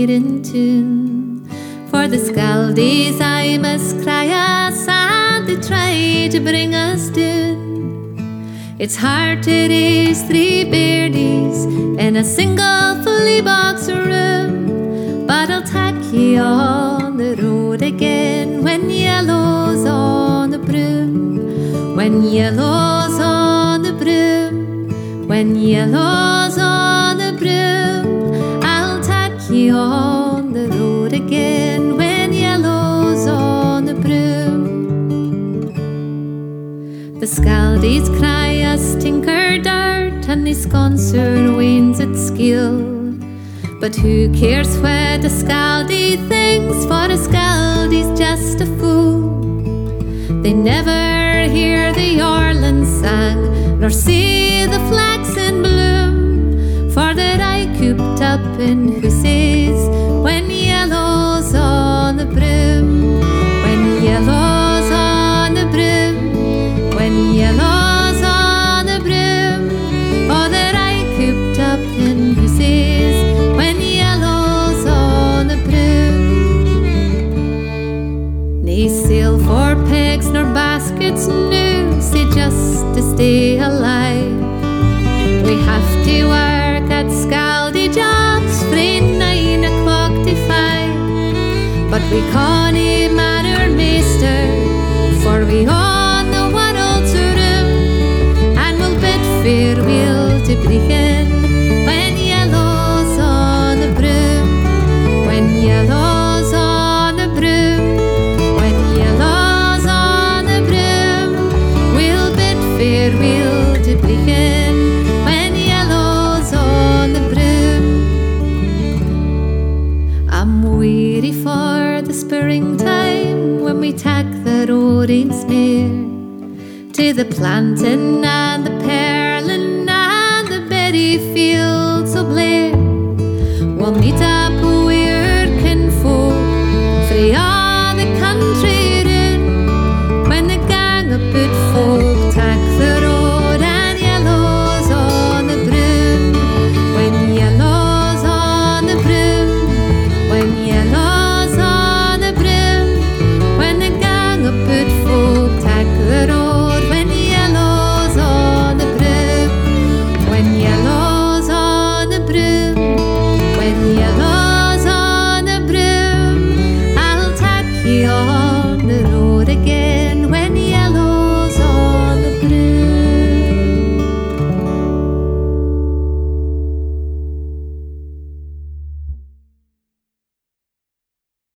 cheer in tune. For the Scaldies I must cry a sad they try to bring us down. It's hard to raise 3 birdies in a single fully box room, but I'll take ye on the road again when yellow's on the broom. When yellow's on the broom, when yellow's on the broom, I'll take ye on the road again when yellow's on the broom. The Scaldies cry a stinker dirt and they sconsor wains at skill. But who cares what a Scaldie thinks, for a Scaldie's just a fool. They never hear the Orland sang, nor see the flax in bloom, for they're aye cooped up in hussies when yellow's on the broom. When yellow's on the broom, when yellow's on the broom, oh, they're aye cooped up in hussies when yellow's on the broom. Nae sail for pegs nor baskets new, say just to stay alive. We have to work at Scaldie jobs frae 9 o'clock to 5, but we cannae man our measter, for we own the world to room, and we'll bid farewell to Brechin when yellow's on the broom. When yellow's on the broom, when yellow's on the broom, we'll bid farewell to Brechin when yellow's on the broom. I'm weary for the springtime when we take the road Ainsmere to the planting